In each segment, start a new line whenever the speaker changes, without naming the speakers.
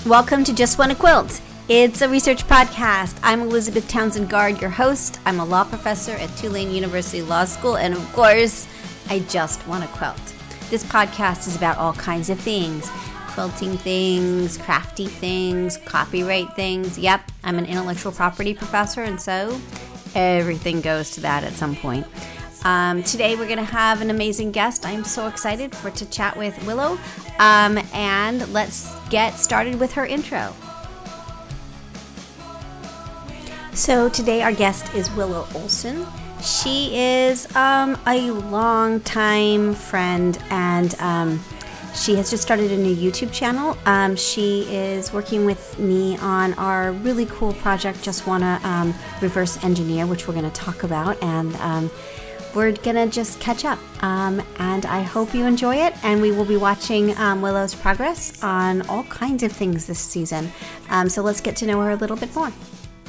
Welcome to Just Wanna Quilt. It's a research podcast. I'm Elizabeth Townsend Guard, your host. I'm a law professor at Tulane University Law School, and of course, I just want to quilt. This podcast is about all kinds of things. Quilting things, crafty things, copyright things. Yep, I'm an intellectual property professor, and so everything goes to that at some point. Today we're going to have an amazing guest. I'm so excited to chat with Willow, and let's get started with her intro. So today our guest is Willow Olson. She is a long-time friend, and she has just started a new YouTube channel. She is working with me on our really cool project, Just Wanna Reverse Engineer, which we're going to talk about, and we're going to just catch up. And I hope you enjoy it, and we will be watching Willow's progress on all kinds of things this season. So let's get to know her a little bit more.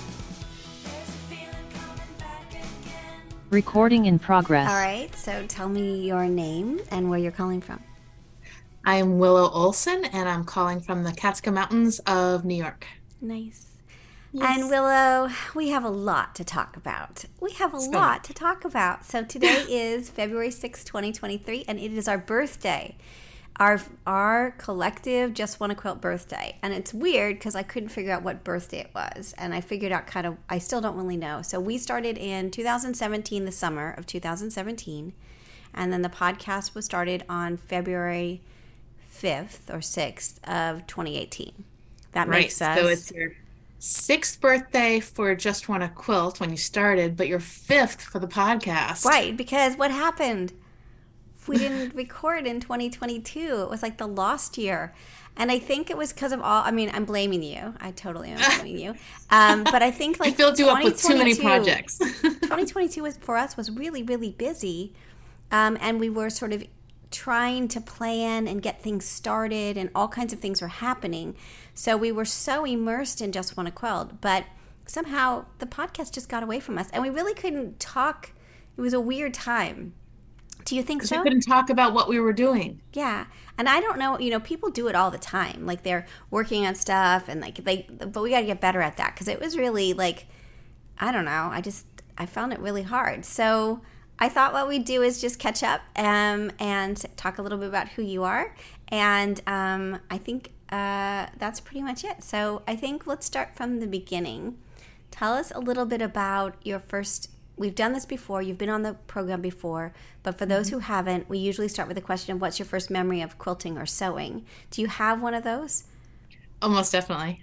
Recording in progress.
All right, so tell me your name and where you're calling from.
I'm Willow Olson, and I'm calling from the Catskill Mountains of New York.
Nice.
Yes.
And Willow, we have a lot to talk about. So today is February 6, 2023, and it is our birthday. Our collective Just Wanna Quilt birthday. And it's weird because I couldn't figure out what birthday it was. And I figured out I still don't really know. So we started in 2017, the summer of 2017. And then the podcast was started on February 5th or 6th of 2018. That makes us...
So it's your 6th birthday for Just Wanna Quilt when you started, but your 5th for the podcast.
Right, because what happened? We didn't record in 2022. It was like the lost year. And I think it was because of I'm blaming you. I totally am blaming you. But I think
I filled you up with too many projects.
2022 for us was really, really busy. And we were sort of trying to plan and get things started, and all kinds of things were happening. So we were so immersed in Just Wanna Quilt. But somehow the podcast just got away from us. And we really couldn't talk. It was a weird time. Do you think so?
We couldn't talk about what we were doing.
Yeah. And I don't know, people do it all the time. Like they're working on stuff and but we got to get better at that, because it was really I don't know. I found it really hard. So I thought what we'd do is just catch up and talk a little bit about who you are. And I think that's pretty much it. So I think let's start from the beginning. Tell us a little bit about your first... We've done this before. You've been on the program before. But for those who haven't, we usually start with the question of what's your first memory of quilting or sewing? Do you have one of those?
Oh, most definitely.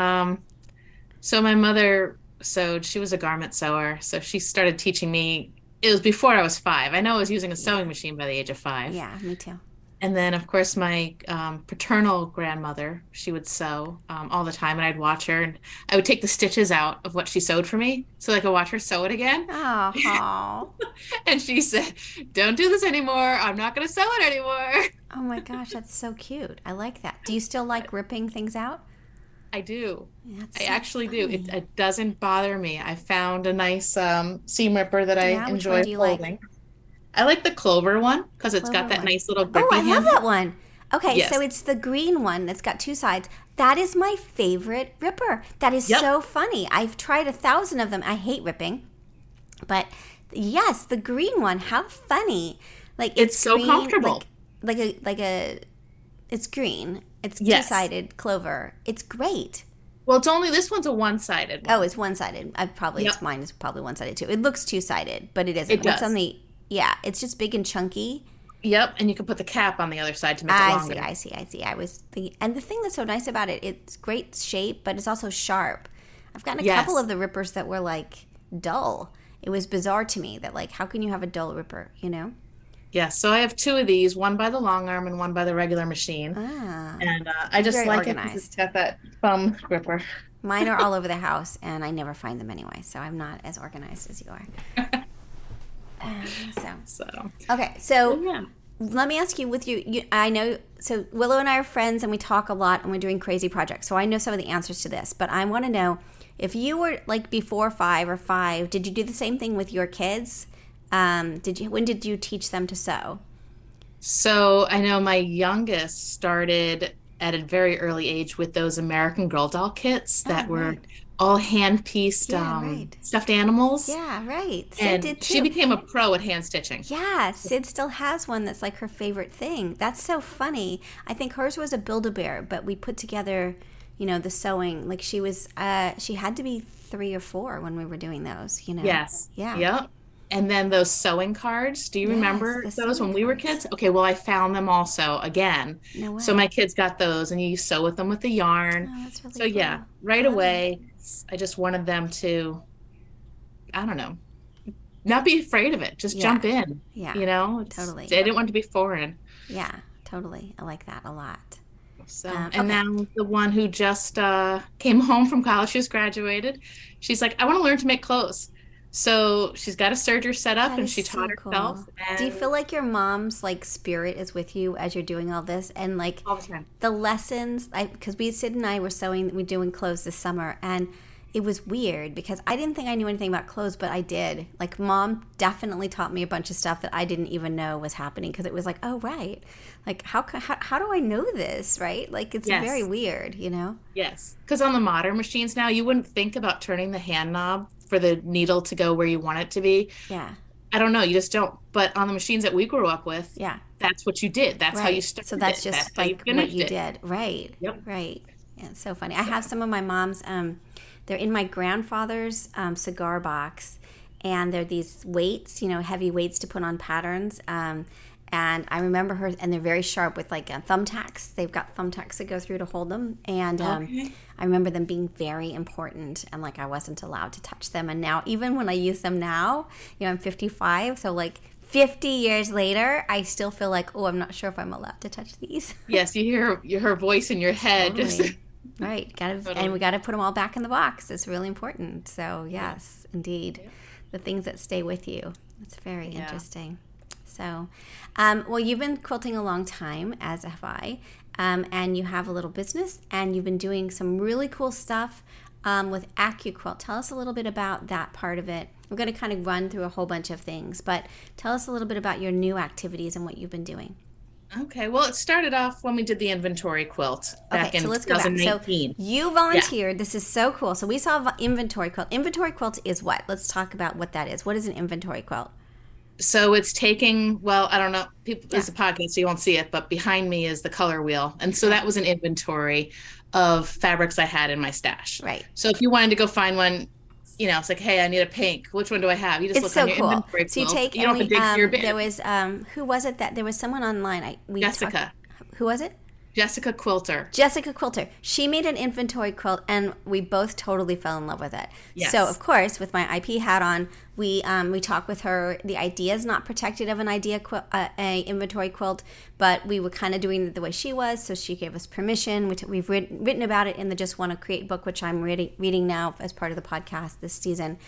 So my mother sewed. She was a garment sewer. So she started teaching me. It was before I was 5. I know I was using a sewing machine by the age of 5.
Yeah, me too.
And then, of course, my paternal grandmother, she would sew all the time, and I'd watch her, and I would take the stitches out of what she sewed for me so I could watch her sew it again.
Oh.
And she said, "Don't do this anymore. I'm not going to sew it anymore."
Oh, my gosh, that's so cute. I like that. Do you still like ripping things out?
I do.
That's
I
so
actually
funny.
do. It doesn't bother me. I found a nice seam ripper that I
Which
enjoy
one do you
folding.
like?
I like the Clover one because it's got
Clover
that
one.
nice little grippy
Oh, I love
handle.
that one. Okay,
Yes.
so it's the green one that's got 2 sides. That is my favorite ripper. That is
Yep.
so funny. I've tried 1,000 of them. I hate ripping. But yes, the green one, how funny.
It's so
green,
comfortable.
It's green. It's
Yes.
2-sided clover. It's great.
Well, this one's a one-sided one.
Oh, it's one-sided.
Yep.
Mine is probably one-sided too. It looks 2-sided, but it isn't.
It does.
Yeah, it's just big and chunky.
Yep, and you can put the cap on the other side to make it
I
longer.
see. I was thinking, and the thing that's so nice about it, it's great shape, but it's also sharp. I've gotten a
Yes.
couple of the rippers that were dull. It was bizarre to me that how can you have a dull ripper,
Yes, so I have 2 of these, one by the long arm and one by the regular machine.
Ah,
And I just
very
like it
organized.
because it's got that thumb gripper.
mine are all over the house, and I never find them anyway, so I'm not as organized as you are.
So,
Okay, so
yeah.
let me ask you, I know, so Willow and I are friends, and we talk a lot, and we're doing crazy projects, so I know some of the answers to this, but I want to know, if you were before 5, did you do the same thing with your kids? When did you teach them to sew?
So I know my youngest started at a very early age with those American Girl doll kits
Oh,
that were
right.
all hand-pieced
Yeah, right.
stuffed animals.
Yeah, right. Sid
And
did
she
too.
became a pro at hand stitching.
Yeah, Sid still has one that's like her favorite thing. That's so funny. I think hers was a Build-A-Bear, but we put together, the sewing. Like she had to be 3 or 4 when we were doing those.
Yes.
Yeah.
Yep. And then those sewing cards. Do you
Yes,
remember
the
those
sewing
when we were
cards.
kids? Okay, well, I found them also again.
No
So my
way.
kids got those, and you sew with them with the yarn.
Oh, that's really
So yeah,
cool. I
right
love it.
away, I just wanted them to, I don't know, not be afraid of it. Just
Yeah.
jump in.
Yeah.
They
Totally.
didn't want to be foreign.
Yeah, totally. I like that a lot.
So, and
Okay.
now the one who just came home from college, she's graduated. She's like, I want to learn to make clothes. So she's got a serger set up
That
and
is
she taught
so
herself
cool. Do you
and
feel like your mom's like spirit is with you as you're doing all this and like
all the time.
the lessons? Because Sid and I were sewing, we're doing clothes this summer, and it was weird because I didn't think I knew anything about clothes, but I did. Like mom definitely taught me a bunch of stuff that I didn't even know was happening because it was like, oh right, like how do I know this, right? Like it's very
Yes,
weird.
yes. Because on the modern machines now, you wouldn't think about turning the hand knob for the needle to go where you want it to be.
Yeah,
I don't know, you just don't. But on the machines that we grew up with,
yeah.
that's what you did. That's how you
Right. So
started
that's
it. That's
just
how you
like what
finished
you
it.
did. Right.
Yep.
Right. Yeah, it's so funny. I
So,
have some of my mom's, they're in my grandfather's cigar box, and they're these weights, heavy weights to put on patterns. And I remember her, and they're very sharp with like thumbtacks. They've got thumbtacks that go through to hold them. And
okay.
I remember them being very important, and like I wasn't allowed to touch them. And now, even when I use them now, I'm 55, so like 50 years later, I still feel like, oh, I'm not sure if I'm allowed to touch these.
Yes, you hear her voice in your head. Just
Totally. Right. And we
totally.
got to put them all back in the box. It's really important. So, yes, indeed.
Yep.
The things that stay with you. It's very
Yeah.
interesting. So, well, you've been quilting a long time, as have I, and you have a little business, and you've been doing some really cool stuff with AccuQuilt. Tell us a little bit about that part of it. We're going to kind of run through a whole bunch of things, but tell us a little bit about your new activities and what you've been doing.
Okay, well, it started off when we did the inventory quilt
Okay,
back in
so let's go back. So
2019.
you
Yeah.
volunteered. This is so cool. So we saw inventory quilt. Inventory quilt is what? Let's talk about what that is. What is an inventory quilt?
So it's taking, well, I don't know, people,
Yeah,
it's a podcast, so you won't see it, but behind me is the color wheel. And so
yeah,
that was an inventory of fabrics I had in my stash.
right.
So if you wanted to go find one, it's like, hey, I need a pink. Which one do I have? You just
It's
look on
so
your
cool.
inventory
So you
quilt.
take
You
and
don't have
we
to dig through your
there
bin.
was who was it that there was someone online we talked.
Jessica,
Who was it?
Jessica Quilter.
Jessica Quilter. She made an inventory quilt, and we both totally fell in love with it. So,
Yes.
of course, with my IP hat on, we talked with her. The idea is not protected of an a inventory quilt, but we were kind of doing it the way she was. So she gave us permission. We've written about it in the Just Want to Create book, which I'm reading now as part of the podcast this season.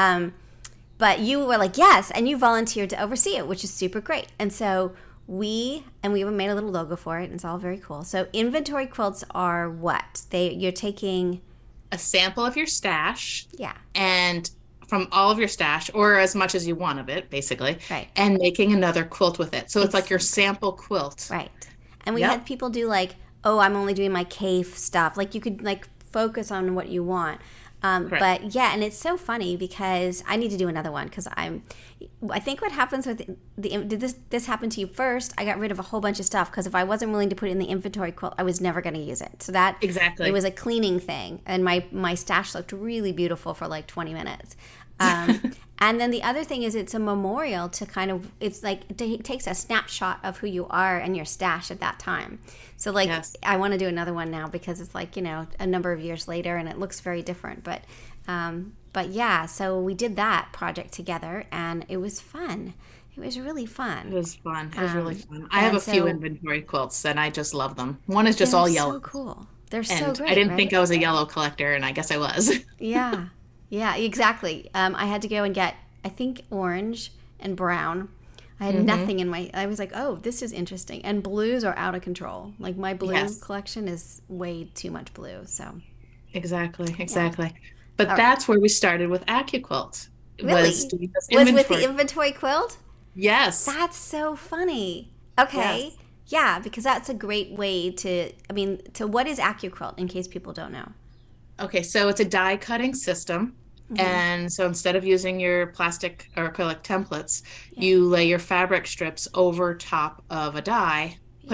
But you were like, yes, and you volunteered to oversee it, which is super great. And so we even made a little logo for it, and it's all very cool. So inventory quilts are what? You're taking,
A sample of your stash
yeah,
and from all of your stash, or as much as you want of it, basically,
right,
and making another quilt with it. So it's like your
exactly,
sample quilt.
right. And we
Yep.
had people do like, oh, I'm only doing my cave stuff. Like you could like focus on what you want.
Correct.
But yeah, and it's so funny because I need to do another one because I think what happens with did this happen to you first? I got rid of a whole bunch of stuff because if I wasn't willing to put it in the inventory quilt, I was never going to use it. So that it
Exactly.
was a cleaning thing, and my stash looked really beautiful for like 20 minutes. And then the other thing is it's a memorial to kind of, it's like it takes a snapshot of who you are and your stash at that time. So like
Yes.
I want to do another one now because it's like, a number of years later and it looks very different. But yeah, so we did that project together and it was fun. It was really
It
fun.
was fun. It was really fun. I have
And
a few
so
inventory quilts and I just love them. One is just
they're
all
so
yellow.
cool. They're so
And I
great,
didn't think
right?
I was a yellow collector, and I guess I was.
Yeah. Yeah, exactly. I had to go and get, I think, orange and brown. I had
Hmm.
nothing I was like, oh, this is interesting. And blues are out of control. Like my blue
Yes,
collection is way too much blue. So,
exactly,
yeah.
exactly. But
All right.
that's where we started with AccuQuilt, was
Really?
doing this
Was with the
inventory.
inventory quilt?
Yes,
That's so funny.
yes.
Okay. Yeah, because that's a great way to, I mean, so what is AccuQuilt in case people don't know?
Okay, so it's a die cutting system.
Mm-hmm.
And so instead of using your plastic or acrylic templates,
Yeah,
you lay your fabric strips over top of a die,
yeah.
put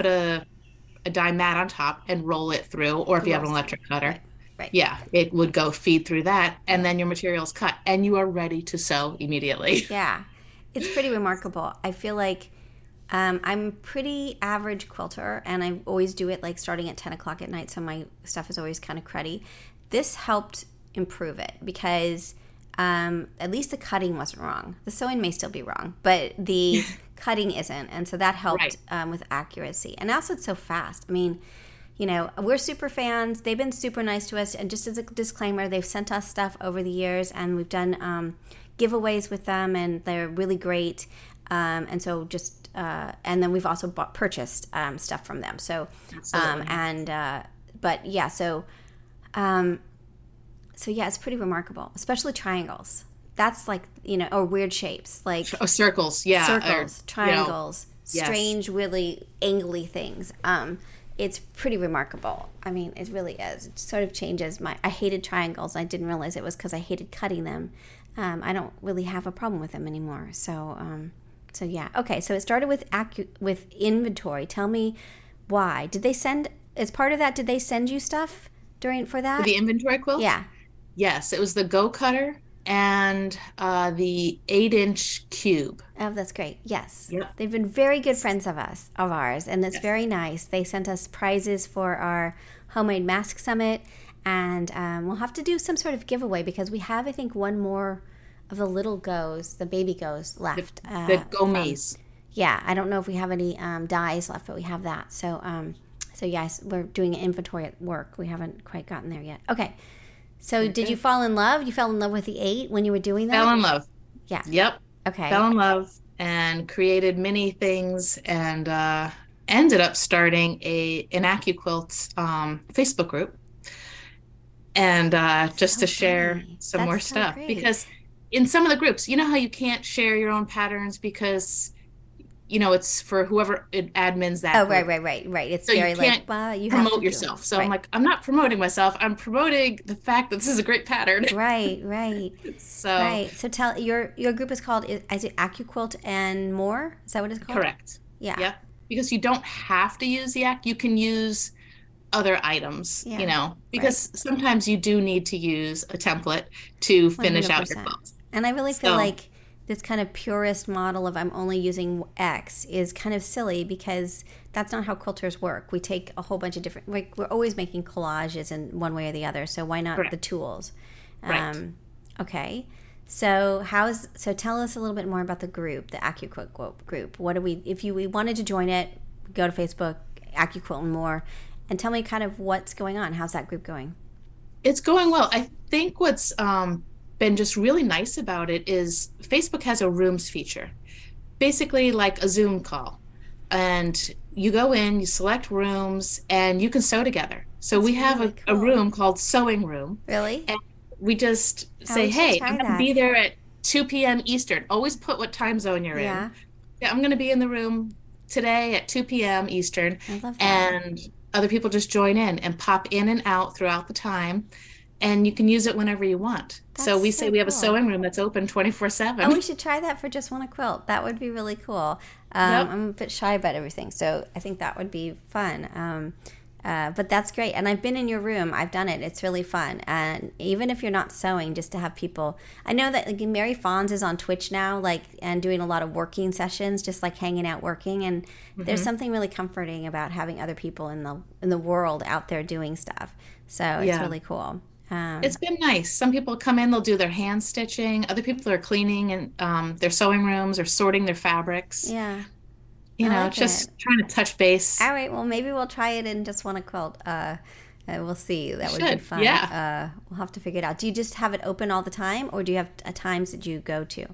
a die mat on top and roll it through, or if
It
you have an
rolls through.
electric cutter,
Right, right.
yeah, it would go feed through that, and
Yeah,
then your material's cut, and you are ready to sew immediately.
yeah. It's pretty remarkable. I feel like I'm pretty average quilter, and I always do it like starting at 10 o'clock at night, so my stuff is always kind of cruddy. This helped improve it because at least the cutting wasn't wrong. The sewing may still be wrong, but the cutting isn't, and so that helped
Right.
with accuracy. And also, it's so fast. I mean, you know, we're super fans. They've been super nice to us. And just as a disclaimer, they've sent us stuff over the years, and we've done giveaways with them, and they're really great. And so just, and then we've also purchased stuff from them. So,
Absolutely.
but yeah, um, so yeah, it's pretty remarkable, especially triangles. That's like, you know, or weird shapes like
Oh, circles, yeah, or
circles, triangles,
yes.
strange, really angly things. It's pretty remarkable. I mean, it really is. It sort of changes my. I hated triangles. I didn't realize it was because I hated cutting them. I don't really have a problem with them anymore. So yeah. Okay. So it started with with inventory. Tell me why. Did they send as part of that? Did they send you stuff during for
For
that?
the inventory quilt.
Yeah.
Yes, it was the Go Cutter and the 8-inch cube.
Oh, that's great. Yes.
Yep.
They've been very good friends of ours, and it's
Yes.
very nice. They sent us prizes for our homemade mask summit, and we'll have to do some sort of giveaway because we have, I think, one more of the little goes, the baby goes
The,
left.
the Go Maze.
Yeah, I don't know if we have any dies left, but we have that. So yes, we're doing an inventory at work. We haven't quite gotten there yet. Okay. So did
Okay.
you fall in love? You fell in love with the 8 when you were doing that?
Fell in love.
Yeah.
Yep.
Okay.
Fell in love and created many things and ended up starting an AccuQuilt Facebook group and just
So
to share
funny.
some more
That's so
stuff
great.
because in some of the groups, you know how you can't share your own patterns because it's for whoever admins that
Oh,
group.
right. It's
So you
very
can't
like, well, you have to
promote
do it.
yourself. So I'm
Right,
like, I'm not promoting myself. I'm promoting the fact that this is a great pattern.
right.
So
Right. So tell your group is called is it AccuQuilt and more? Is that what it's called?
correct.
Yeah.
Yep. Because you don't have to use the act. You can use other items,
Yeah. Right.
because sometimes you do need to use a template to finish out your
100%.
quilt.
And I really feel
So,
like this kind of purist model of I'm only using X is kind of silly because that's not how quilters work. We take a whole bunch of different, like we're always making collages in one way or the other. So why not the
correct.
tools?
Right.
Okay. So tell us a little bit more about the group, the AccuQuilt group. What do we, if we wanted to join it, go to Facebook, AccuQuilt and more, and tell me kind of what's going on. How's that group going?
It's going well. I think what's been just really nice about it is Facebook has a rooms feature, basically like a Zoom call. And you go in, you select rooms, and you can sew together. So
That's
we have
really
a
cool.
room called Sewing Room.
Really?
And we just
Oh,
say,
we should
hey,
try
I'm going to
that.
be there at 2 p.m. Eastern. Always put what time zone you're
Yeah,
in. Yeah, I'm going to be in the room today at 2 p.m. Eastern.
I love that.
And other people just join in and pop in and out throughout the time. And you can use it whenever you want. So
That's
we
so
say we have a
cool.
sewing room that's open 24
Oh,
7.
we should try that for Just Want a Quilt. That would be really cool.
Yep.
I'm a bit shy about everything, so I think that would be fun. But that's great. And I've been in your room. I've done it. It's really fun. And even if you're not sewing, just to have people. I know that like Mary Fonz is on Twitch now, like and doing a lot of working sessions, just like hanging out working. And there's something really comforting about having other people in the world out there doing stuff. So it's
Yeah.
really cool.
It's been nice. Some people come in, they'll do their hand stitching. Other people are cleaning and their sewing rooms or sorting their fabrics.
Yeah. I like
Just
it.
trying to touch base.
All right. Well, maybe we'll try it and Just Want to Quilt. We'll see. That would be
Should.
fun.
Yeah.
We'll have to figure it out. Do you just have it open all the time, or do you have times that you go to?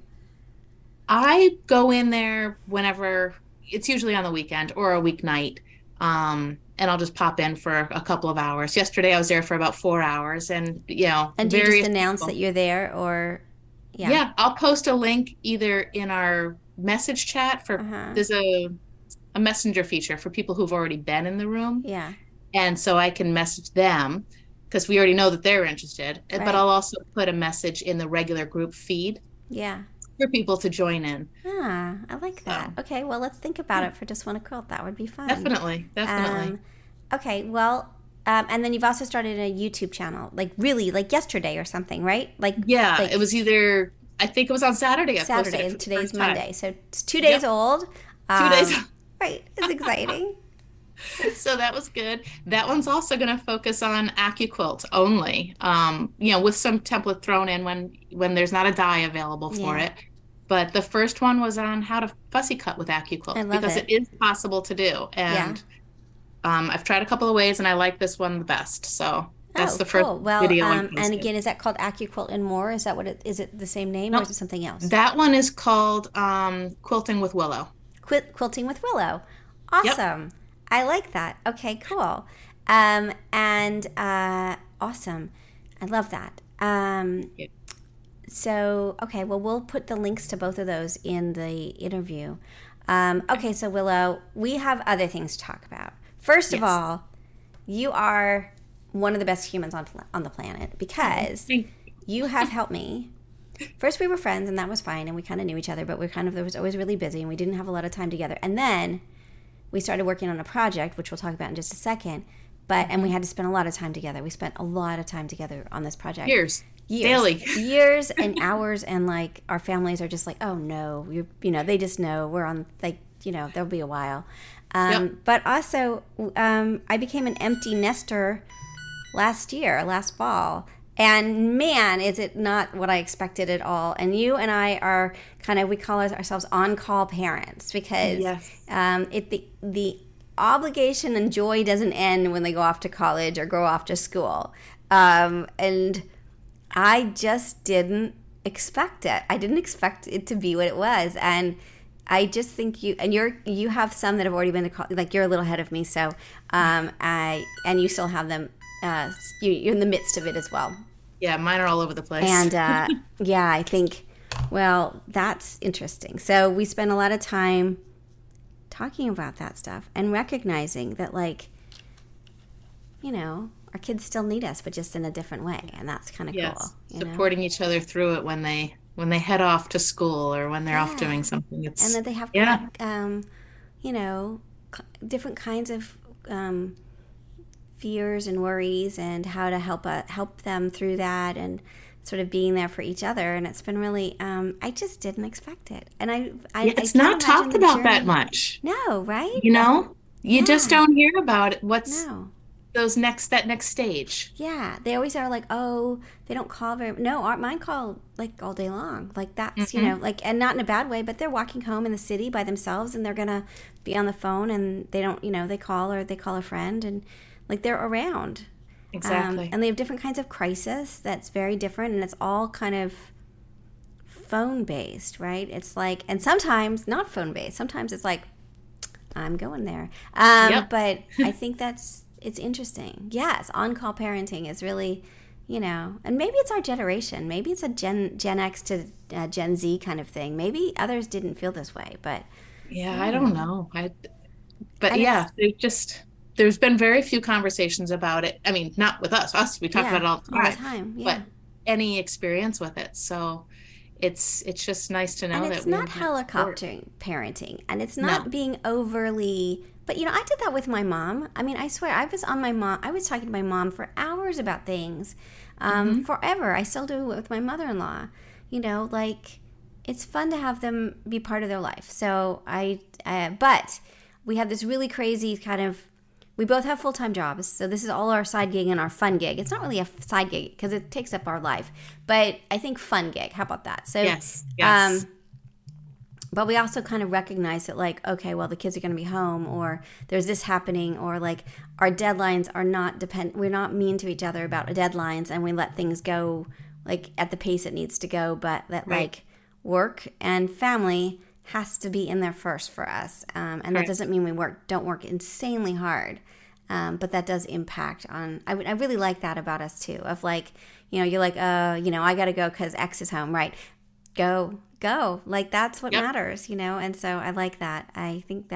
I go in there whenever it's usually on the weekend or a weeknight. And I'll just pop in for a couple of hours. Yesterday I was there for about 4 hours and
And do you just
various
announce
people.
that you're there, or yeah?
Yeah, I'll post a link either in our message chat for
Uh-huh.
there's a messenger feature for people who've already been in the room.
Yeah.
And so I can message them because we already know that they're interested.
Right.
But I'll also put a message in the regular group feed
Yeah.
for people to join in.
Ah, I like that.
So,
Okay, well, let's think about it for Just Want to Quilt. That would be fun.
definitely.
Okay, well, and then you've also started a YouTube channel, like really, like yesterday or something, right? Like
It was either, I think it was on Saturday.
Saturday, and today's Monday, so it's 2 days old.
2 days.
Right, it's exciting.
So that was good. That one's also going to focus on AccuQuilt only, with some template thrown in when there's not a die available for it. But the first one was on how to fussy cut with AccuQuilt because it is possible to do. And I've tried a couple of ways, and I like this one the best. So that's the first video.
And again, is that called AccuQuilt and More? Is that what it is? It the same name, or is it something else?
That one is called Quilting with Willow.
Quilting with Willow. Awesome. Yep. I like that. Okay, cool. Awesome. I love that. So, okay, well, we'll put the links to both of those in the interview. Okay, so Willow, we have other things to talk about. First of all, you are one of the best humans on the planet because you have helped me. First, we were friends, and that was fine, and we kind of knew each other, but there was always really busy, and we didn't have a lot of time together. And then we started working on a project, which we'll talk about in just a second, and we had to spend a lot of time together. We spent a lot of time together on this project.
Years. Daily.
Years and hours, and like our families are just like, oh no, they just know we're on, like, there'll be a while. But also, I became an empty nester last fall. And man, is it not what I expected at all. And you and I are we call ourselves on-call parents because the obligation and joy doesn't end when they go off to college or go off to school. And I just didn't expect it. I didn't expect it to be what it was. And I just think you have some that have already been to college, like you're a little ahead of me. So, and you still have them. You're in the midst of it as well.
Yeah, mine are all over the place.
And I think, well, that's interesting. So we spend a lot of time talking about that stuff and recognizing that, like, our kids still need us, but just in a different way, and that's kind of cool.
Supporting each other through it when they head off to school or when they're off doing something.
And then they have, different kinds of fears and worries, and how to help them through that, and sort of being there for each other. And it's been really, I just didn't expect it. And
it's not talked about that much.
No, right?
You just don't hear about it. That next stage.
Yeah, they always are like, oh, they don't call very. No, mine call like all day long. Like that's and not in a bad way, but they're walking home in the city by themselves, and they're gonna be on the phone, and they don't, they call a friend, and like they're around.
Exactly.
And they have different kinds of crisis that's very different, and it's all kind of phone based, right? It's like, and sometimes not phone based. Sometimes it's like, I'm going there. But I think it's interesting. Yes, on-call parenting is really, and maybe it's our generation. Maybe it's a Gen X to Gen Z kind of thing. Maybe others didn't feel this way, but
I don't know. There's been very few conversations about it. I mean, not with us. We talk about it all the time. But any experience with it. So it's just nice to know that
it's not helicopter parenting, and it's not being overly. But I did that with my mom. I mean, I swear, I was talking to my mom for hours about things, forever. I still do it with my mother-in-law. Like, it's fun to have them be part of their life. So but we have this really crazy kind of. We both have full-time jobs, so this is all our side gig and our fun gig. It's not really a side gig because it takes up our life, but I think fun gig. How about that? So
yes.
But we also kind of recognize that, like, okay, well, the kids are going to be home, or there's this happening, or like our deadlines are not we're not mean to each other about deadlines, and we let things go like at the pace it needs to go, but that like work and family has to be in there first for us. And that doesn't mean we don't work insanely hard. But that does impact on, I really like that about us too, of like, you're like, I got to go because X is home, right? Go. Like, that's what matters, and so I like that. I think that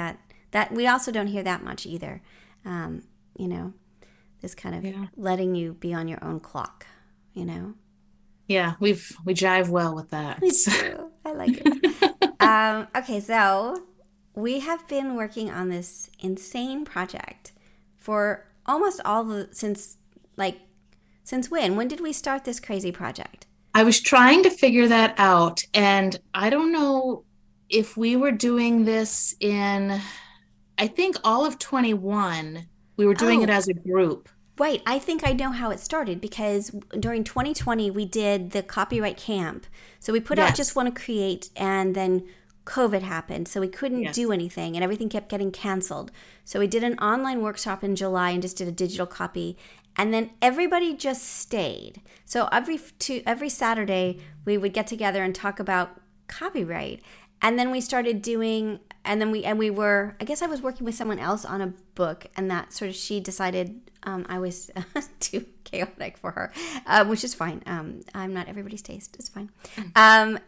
that we also don't hear that much either. You know, this kind of letting you be on your own clock, you know?
Yeah, we jive well with that.
Me too. I like it. Okay, so we have been working on this insane project for almost since when? When did we start this crazy project?
I was trying to figure that out, and I don't know if we were doing this in, I think all of 21, we were doing it as a group.
Right. I think I know how it started because during 2020, we did the copyright camp. So we put out Just Want to Create, and then COVID happened. So we couldn't do anything, and everything kept getting canceled. So we did an online workshop in July and just did a digital copy. And then everybody just stayed. So every Saturday, we would get together and talk about copyright. And then we started doing, we were, I guess I was working with someone else on a book, and that sort of, she decided I was too chaotic for her, which is fine. I'm not everybody's taste. It's fine.
You're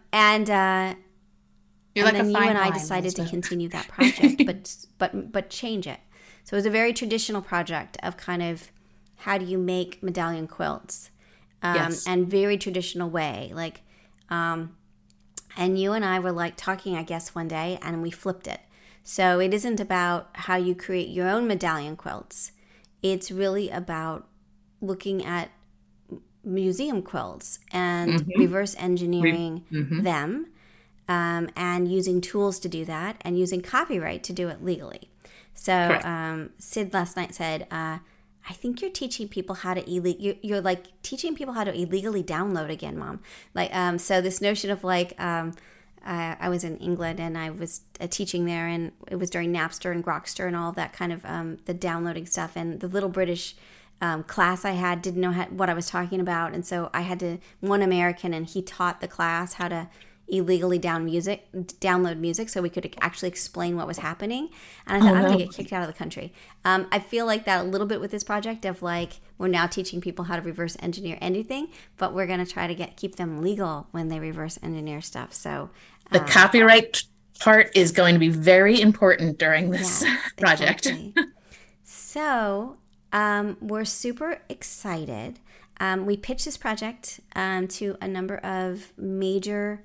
like
then
a
you
fine
and I
wine,
decided to
Elizabeth.
continue that project, but change it. So it was a very traditional project of kind of how do you make medallion quilts, and very traditional way, like. And you and I were like talking, I guess, one day, and we flipped it. So it isn't about how you create your own medallion quilts. It's really about looking at museum quilts and reverse engineering them, and using tools to do that, and using copyright to do it legally. So Sid last night said, I think you're teaching people how to you're like teaching people how to illegally download again, Mom. Like, so this notion of like, I was in England and I was teaching there, and it was during Napster and Grokster and all of that kind of the downloading stuff. And the little British class I had didn't know what I was talking about, and so I had one American, and he taught the class how to illegally download music so we could actually explain what was happening. And I thought, I'm going to get kicked out of the country. I feel like that a little bit with this project of like, we're now teaching people how to reverse engineer anything, but we're going to try to keep them legal when they reverse engineer stuff. So
the copyright part is going to be very important during this project.
Exactly. So we're super excited. We pitched this project to a number of major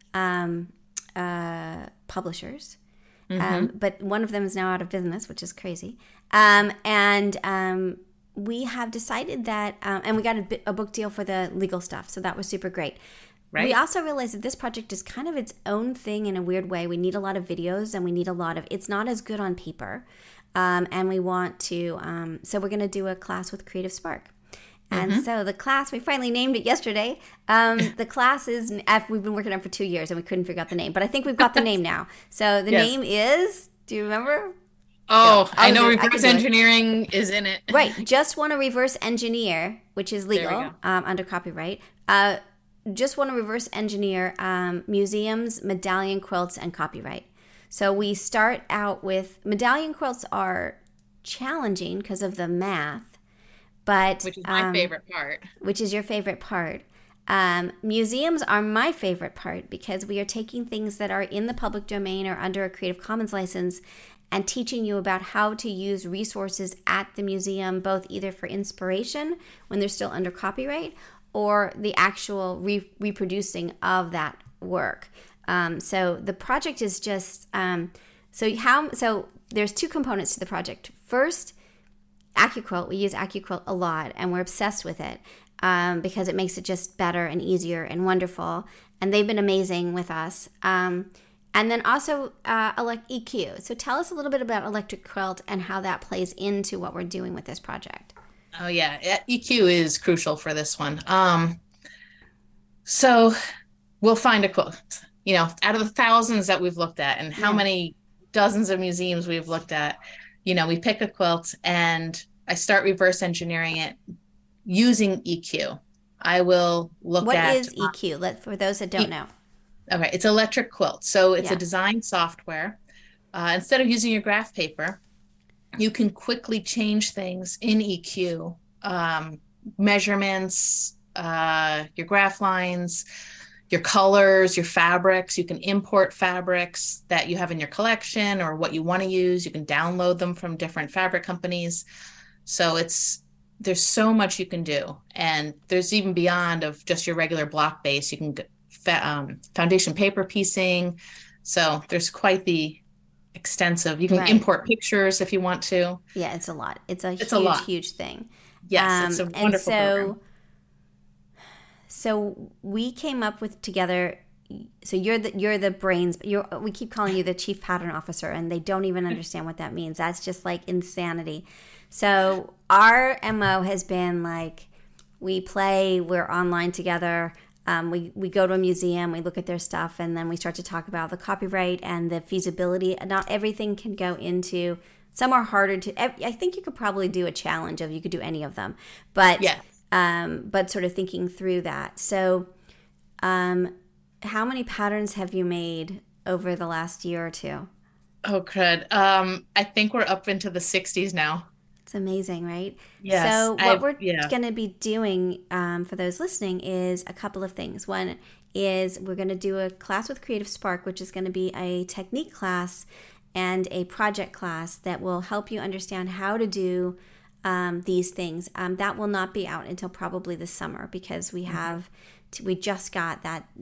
publishers, but one of them is now out of business, which is crazy. And we have decided that, and we got a book deal for the legal stuff, so that was super great. Right. We also realized that this project is kind of its own thing in a weird way. We need a lot of videos, and we need it's not as good on paper, and we want to, so we're going to do a class with Creative Spark. And so the class, we finally named it yesterday. The class is, we've been working on it for 2 years and we couldn't figure out the name, but I think we've got the name now. So the name is, do you remember?
Oh, I know reverse engineering is in it.
Right. Just Want to Reverse Engineer, which is legal under copyright. Just Want to Reverse Engineer museums, medallion quilts, and copyright. So we start out with, medallion quilts are challenging because of the math.
Which is my favorite part.
Which is your favorite part. Museums are my favorite part because we are taking things that are in the public domain or under a Creative Commons license and teaching you about how to use resources at the museum, both either for inspiration when they're still under copyright or the actual reproducing of that work. So the project is just, so there's two components to the project. First, AccuQuilt. We use AccuQuilt a lot, and we're obsessed with it because it makes it just better and easier and wonderful. And they've been amazing with us. And then also EQ. So tell us a little bit about Electric Quilt and how that plays into what we're doing with this project.
Oh, yeah. EQ is crucial for this one. So we'll find a quilt, out of the thousands that we've looked at and how many dozens of museums we've looked at. We pick a quilt and I start reverse engineering it using EQ. I will look at...
What is EQ? For those that don't know.
Okay, it's Electric Quilt. So it's a design software. Instead of using your graph paper, you can quickly change things in EQ. Measurements, your graph lines. your colors, your fabrics. You can import fabrics that you have in your collection or what you want to use. You can download them from different fabric companies. So there's so much you can do. And there's even beyond of just your regular block base. You can foundation paper piecing. So there's quite the extensive. You can import pictures if you want to.
Yeah, it's a lot. It's a huge thing.
Yes, it's a wonderful program.
So we came up with together. So you're the brains. We keep calling you the chief pattern officer, and they don't even understand what that means. That's just like insanity. So our MO has been like, we play, we're online together. We go to a museum, we look at their stuff, and then we start to talk about the copyright and the feasibility. Not everything can go into. Some are harder to. I think you could probably do a challenge of you could do any of them, but
yeah.
But sort of thinking through that. So, how many patterns have you made over the last year or two?
Oh, crud. I think we're up into the 60s now.
It's amazing, right?
Yes.
So what we're going to be doing for those listening is a couple of things. One is we're going to do a class with Creative Spark, which is going to be a technique class and a project class that will help you understand how to do these things. That will not be out until probably this summer because we just got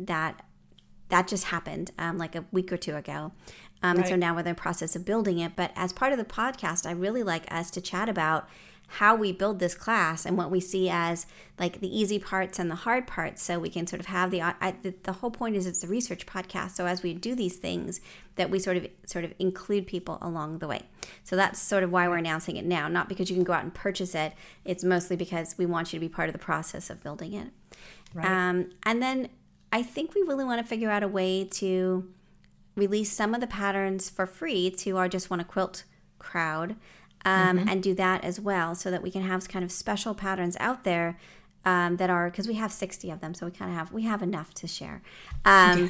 that just happened like a week or two ago. And so now we're in the process of building it. But as part of the podcast, I really like us to chat about how we build this class and what we see as like the easy parts and the hard parts. So we can sort of have the whole point is it's a research podcast. So as we do these things, that we sort of include people along the way. So that's sort of why we're announcing it now, not because you can go out and purchase it. It's mostly because we want you to be part of the process of building it. Right. And then I think we really want to figure out a way to release some of the patterns for free to our Just Wanna Quilt crowd, and do that as well so that we can have kind of special patterns out there that are, because we have 60 of them, so we have enough to share. And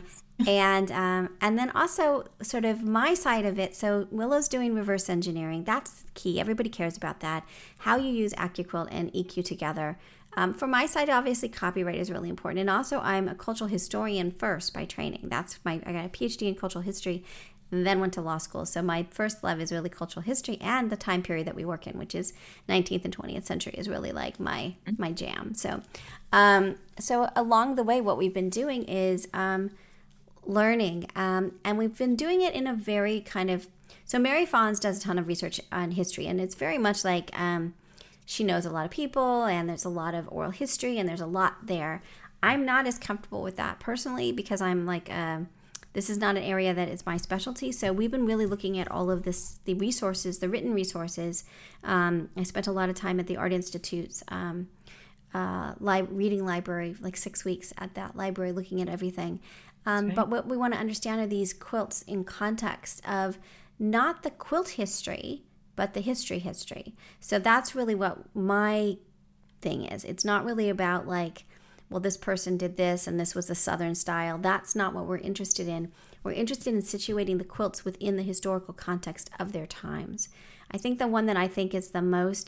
then also sort of my side of it. So Willow's doing reverse engineering. That's key. Everybody cares about that. How you use AccuQuilt and EQ together. For my side, obviously, copyright is really important. And also, I'm a cultural historian first by training. I got a PhD in cultural history and then went to law school. So my first love is really cultural history and the time period that we work in, which is 19th and 20th century is really like my jam. So along the way, what we've been doing is learning. And we've been doing it in a very kind of... So Mary Fons does a ton of research on history, and it's very much like... she knows a lot of people, and there's a lot of oral history, and there's a lot there. I'm not as comfortable with that personally because I'm like, this is not an area that is my specialty. So we've been really looking at all of this, the resources, the written resources. I spent a lot of time at the Art Institute's reading library, like 6 weeks at that library, looking at everything. But what we want to understand are these quilts in context of not the quilt history, but the history. So that's really what my thing is. It's not really about like, well, this person did this and this was the Southern style. That's not what we're interested in. We're interested in situating the quilts within the historical context of their times. I think the one that I think is the most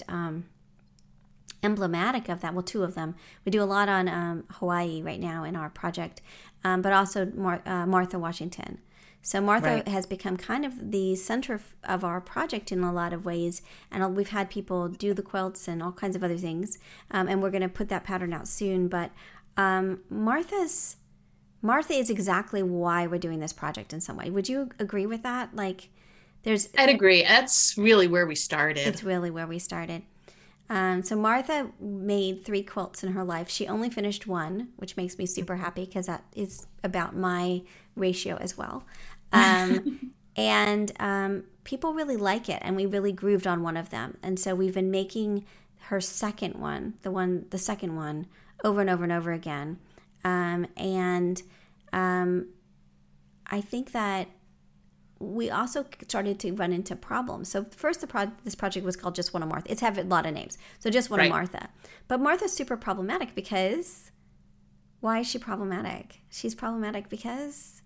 emblematic of that, well, two of them. We do a lot on Hawaii right now in our project, but also Martha Washington. So Martha has become kind of the center of our project in a lot of ways, and we've had people do the quilts and all kinds of other things, and we're going to put that pattern out soon. But Martha is exactly why we're doing this project in some way. Would you agree with that? Like,
I'd agree. That's really where we started.
It's really where we started. So Martha made 3 quilts in her life. She only finished 1, which makes me super happy because that is about my ratio as well. And people really like it, and we really grooved on one of them. And so we've been making her second one, the second one, over and over and over again. I think that we also started to run into problems. So first, this project was called Just Wanna Martha. It's had a lot of names. So Just Wanna Martha. But Martha's super problematic because... Why is she problematic? She's problematic because...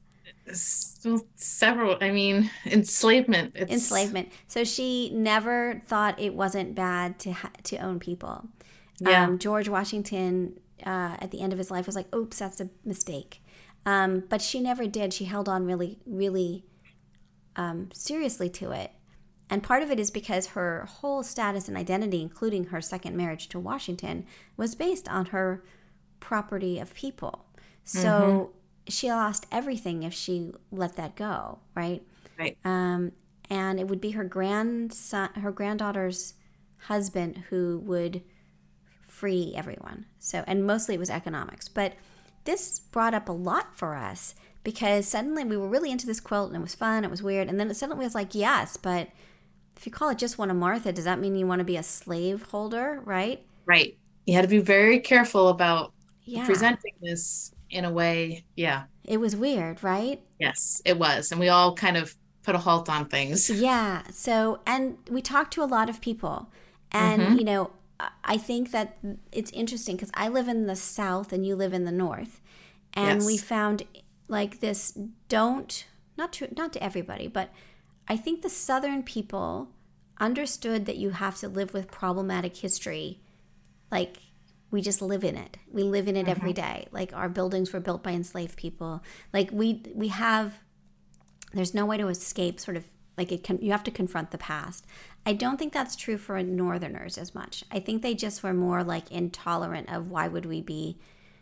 enslavement.
Enslavement. So she never thought it wasn't bad to own people.
Yeah.
George Washington, at the end of his life, was like, oops, that's a mistake. But she never did. She held on really, really seriously to it. And part of it is because her whole status and identity, including her second marriage to Washington, was based on her property of people. So she lost everything if she let that go, right?
Right.
And it would be her granddaughter's husband who would free everyone. So, and mostly it was economics. But this brought up a lot for us because suddenly we were really into this quilt and it was fun, it was weird. And then it suddenly was like, yes, but if you call it Just One of Martha, does that mean you want to be a slave holder, right?
Right. You had to be very careful about
Yeah.
presenting this in a way. Yeah.
It was weird, right?
Yes, it was. And we all kind of put a halt on things.
Yeah. So, and we talked to a lot of people. And, you know, I think that it's interesting because I live in the South and you live in the North. And we found like this, not to everybody, but I think the Southern people understood that you have to live with problematic history. Like, we just live in it. We live in it every day. Like, our buildings were built by enslaved people. Like, we have, there's no way to escape sort of, like, you have to confront the past. I don't think that's true for Northerners as much. I think they just were more, like, intolerant of why would we be,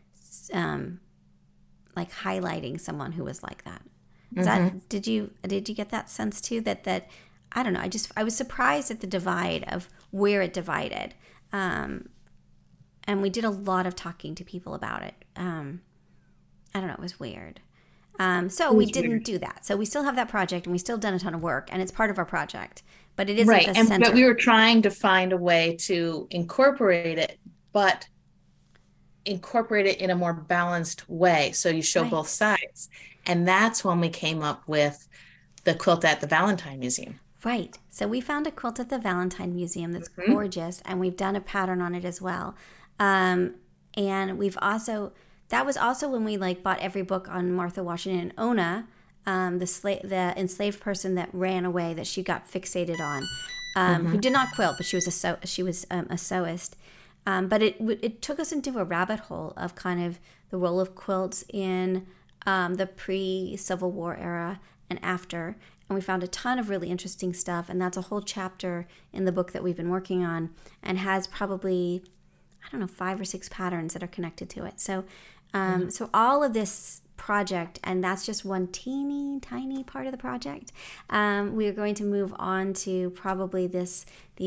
like, highlighting someone who was like that. Did you get that sense too? That I don't know. I was surprised at the divide of where it divided, and we did a lot of talking to people about it. I don't know. It was weird. So we didn't do that. So we still have that project, and we still done a ton of work, and it's part of our project. But it isn't
right.
the center.
But we were trying to find a way to incorporate it, but incorporate it in a more balanced way, so you show both sides. And that's when we came up with the quilt at the Valentine Museum.
Right. So we found a quilt at the Valentine Museum that's gorgeous, and we've done a pattern on it as well. And we've also, that was also when we like bought every book on Martha Washington and Ona, the enslaved person that ran away that she got fixated on, who did not quilt, but she was a sewist. But it took us into a rabbit hole of kind of the role of quilts in the pre-Civil War era and after. And we found a ton of really interesting stuff. And that's a whole chapter in the book that we've been working on and has probably, I don't know, 5 or 6 patterns that are connected to it. So, so all of this project, and that's just one teeny tiny part of the project. We are going to move on to probably these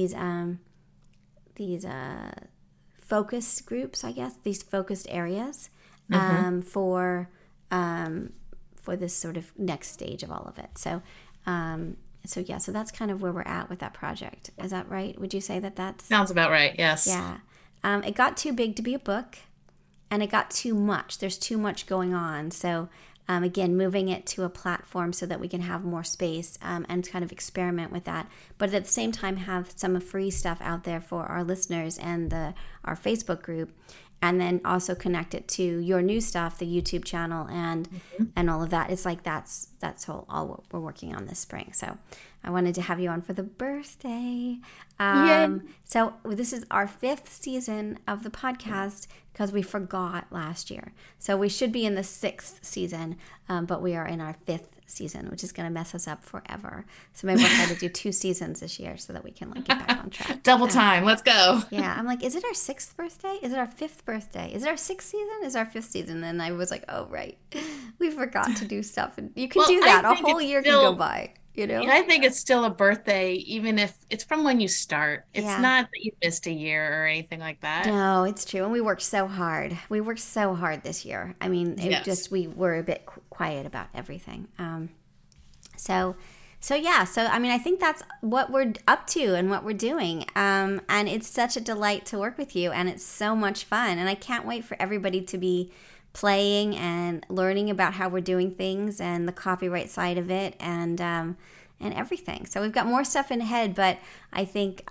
focus groups, I guess, these focused areas for this sort of next stage of all of it. So that's kind of where we're at with that project. Is that right? Would you say that's...
Sounds about right, yes.
Yeah. It got too big to be a book, and it got too much. There's too much going on. So again, moving it to a platform so that we can have more space and kind of experiment with that. But at the same time, have some free stuff out there for our listeners and our Facebook group. And then also connect it to your new stuff, the YouTube channel, and all of that. It's like that's all what we're working on this spring. So I wanted to have you on for the birthday. So this is our 5th season of the podcast because we forgot last year. So we should be in the 6th season, but we are in our 5th season, which is going to mess us up forever. So maybe we'll try to do 2 seasons this year so that we can like get back on track.
Double time. Let's go.
Yeah. I'm like, is it our 6th birthday? Is it our 5th birthday? Is it our 6th season? Is it our 5th season? And I was like, oh, right. We forgot to do stuff. And you can do that. A whole year can go by. You know?
I think it's still a birthday, even if it's from when you start. It's not that you missed a year or anything like that.
No, it's true. And we worked so hard. We worked so hard this year. I mean, we were a bit quiet about everything. So I mean, I think that's what we're up to and what we're doing. And it's such a delight to work with you, and it's so much fun. And I can't wait for everybody to be playing and learning about how we're doing things and the copyright side of it and everything. So we've got more stuff in ahead, but I think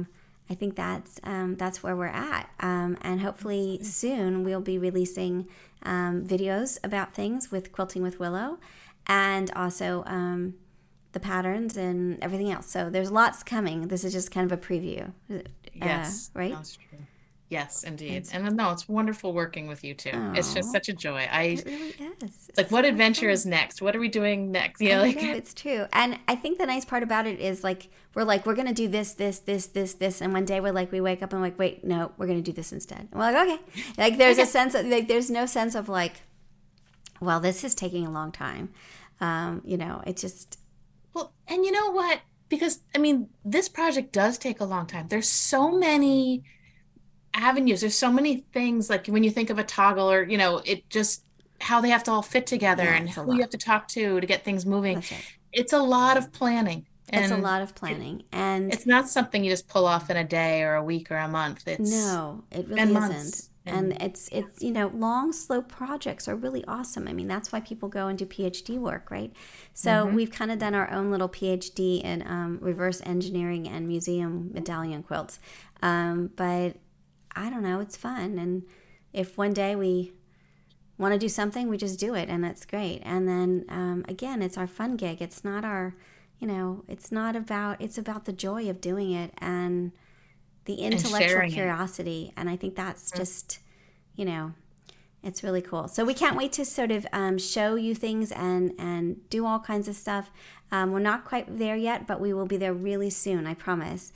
that's where we're at. And hopefully soon we'll be releasing videos about things with Quilting with Willow, and also the patterns and everything else. So there's lots coming. This is just kind of a preview.
Yes,
right?
that's true. Yes, indeed.
It's
And no, it's wonderful working with you too. It's just
oh,
such a joy.
it really is.
It's like,
It's
what
so much
adventure
fun.
is next? What are we doing next?
I
Like,
know it's true, and I think the nice part about it is we're gonna do this, and one day we wake up and we're like, wait, no, we're gonna do this instead. And we're like, okay, like there's a
okay.
sense of like there's no sense of like, well, this is taking a long time. It just
Well, and you know what? Because I mean, this project does take a long time. There's so many avenues. There's so many things like when you think of a toggle or, it just how they have to all fit together
yeah,
and
it's a
who you
lot.
have to talk to get things moving.
That's right.
It's a lot of planning
It's a
and
lot of planning, and
it's not something you just pull off in a day or a week or a month. It's
no, it
been
really isn't.
months
And
and
it's long, slow projects are really awesome. I mean, that's why people go and do PhD work, right? So
hmm
we've kind of done our own little PhD in reverse engineering and museum medallion quilts. But I don't know, it's fun. And if one day we want to do something, we just do it, and that's great. And then again, it's our fun gig. It's not our, it's not about. It's about the joy of doing it and the
and
intellectual
sharing it.
curiosity. And I think that's just, you know, it's really cool. So we can't wait to sort of show you things and do all kinds of stuff. We're not quite there yet, but we will be there really soon, I promise.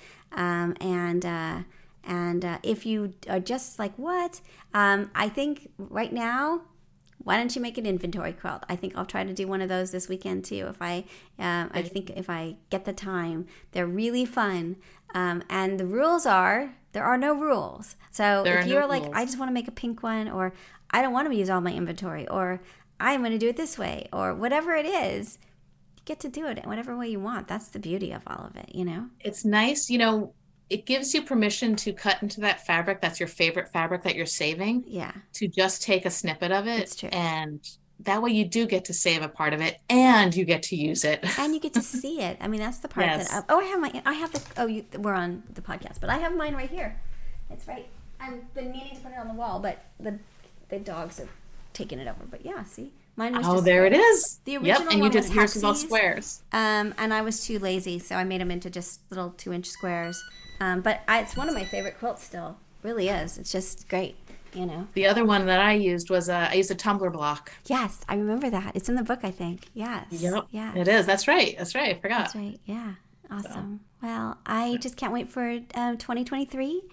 And if you are just like, what? I think right now, why don't you make an inventory quilt? I think I'll try to do one of those this weekend too. I think if I get the time, they're really fun. And the rules are there are no rules. So
There are
if
no
you're like, I
rules.
just want to make a pink one, or I don't want to use all my inventory, or I'm going to do it this way, or whatever it is, you get to do it in whatever way you want. That's the beauty of all of it.
It's nice, it gives you permission to cut into that fabric that's your favorite fabric that you're saving,
Yeah,
to just take a snippet of
it's
it.
true.
And that way you do get to save a part of it and you get to use it.
And you get to see it. I mean, that's the part that.
Yes.
I have the. Oh, we're on the podcast, but I have mine right here. It's right. I've been meaning to put it on the wall, but the dogs have taken it over. But yeah, see, mine was
Oh,
just
there it
squares.
is.
The
Yep.
original
And you
one was
did yours with all
hexes,
squares.
and I was too lazy, so I made them into just little 2-inch squares. It's one of my favorite quilts still. Really is. It's just great.
The other one that I used was I used a tumbler block.
Yes, I remember that. It's in the book, I think. Yes.
Yep.
Yeah.
It is. That's right. That's right. I
That's
forgot.
right. Yeah.
So,
Awesome. Well, I just can't wait for 2023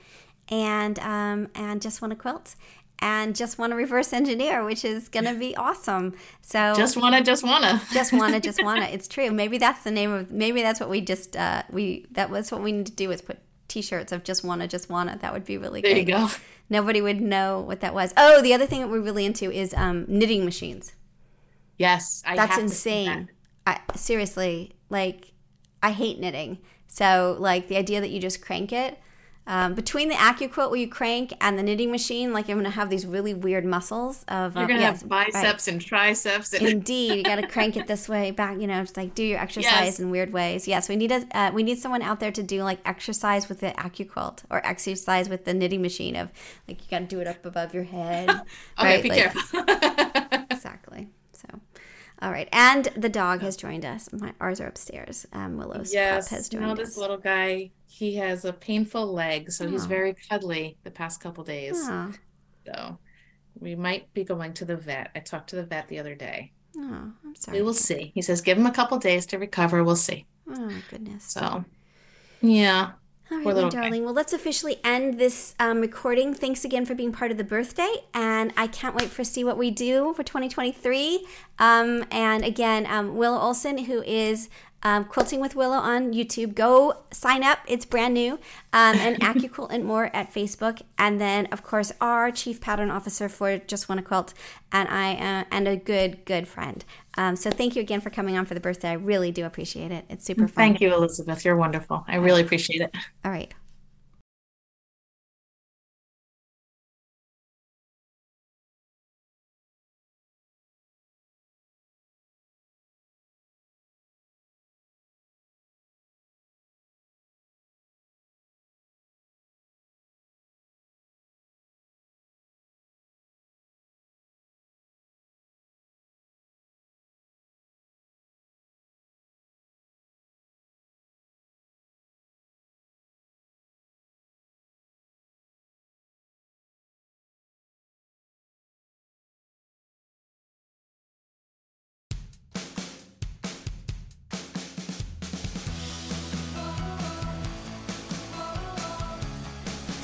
and just want to quilt and just want to reverse engineer, which is going to be awesome. So
just wanna.
just wanna. It's true. Maybe that's the name of, maybe that's what we just, that was what we need to do is put t-shirts of just wanna. That would be really
There you
great.
go.
Nobody would know what that was. Oh, the other thing that we're really into is knitting machines.
Yes, I
That's
have to see that.
insane. Seriously, like, I hate knitting. So, like, the idea that you just crank it, between the AccuQuilt where you crank and the knitting machine, like, you're going to have these really weird muscles of,
You're gonna
yes,
have
right.
biceps and triceps and
Indeed, you got to crank it this way back. Just like do your exercise
yes.
in weird ways. Yes, we need someone out there to do like exercise with the AccuQuilt or exercise with the knitting machine of like you got to do it up above your head.
Okay,
right?
be
Like,
careful.
exactly. So, all right, and the dog has joined us. Ours are upstairs. Willow's pup has
Yes,
joined
this
us.
little guy, he has a painful leg, so he's
Oh,
very cuddly the past couple days.
oh,
So we might be going to the vet. I talked to the vet the other day.
oh! I'm
We
sorry
will
to hear that.
see. He says give him a couple days to recover. We'll see.
Oh goodness.
So yeah,
All
poor
right, my
little guy.
darling. Well, let's officially end this recording. Thanks again for being part of the birthday, and I can't wait for see what we do for 2023. And again, Willow Olson, who is Quilting with Willow on YouTube. Go sign up; it's brand new. And AccuQuilt and more at Facebook, and then of course our Chief Pattern Officer for Just Wanna Quilt, and I and a good friend. So thank you again for coming on for the birthday. I really do appreciate it. It's super fun.
Thank you, Elizabeth. You're wonderful. I really appreciate it.
All right.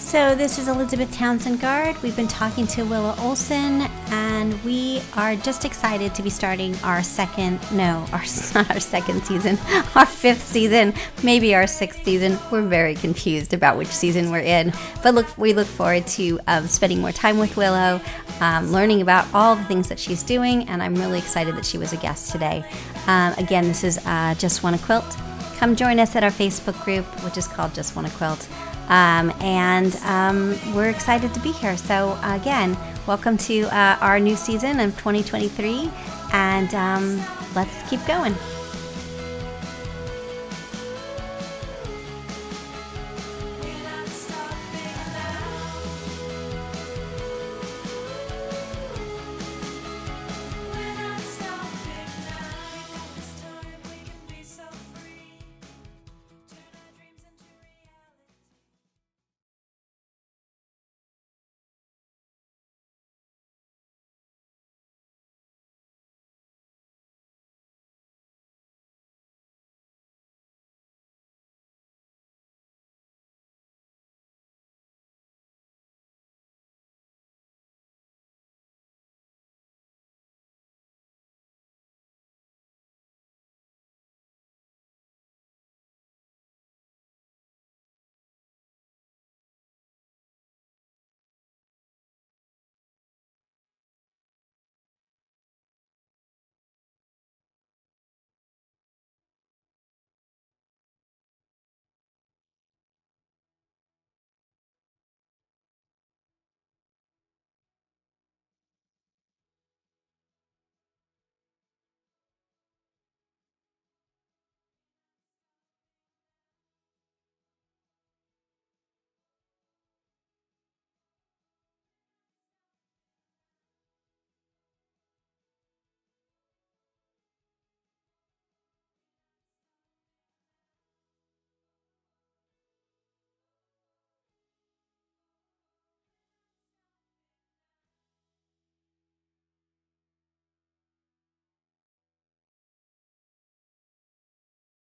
So this is Elizabeth Townsend Guard. We've been talking to Willow Olson, and we are just excited to be starting our not our second season, our fifth season, maybe our sixth season. We're very confused about which season we're in, but we look forward to spending more time with Willow, learning about all the things that she's doing, and I'm really excited that she was a guest today. Again, this is Just Wanna Quilt. Come join us at our Facebook group, which is called Just Wanna Quilt. We're excited to be here. So again, welcome to our new season of 2023, and let's keep going.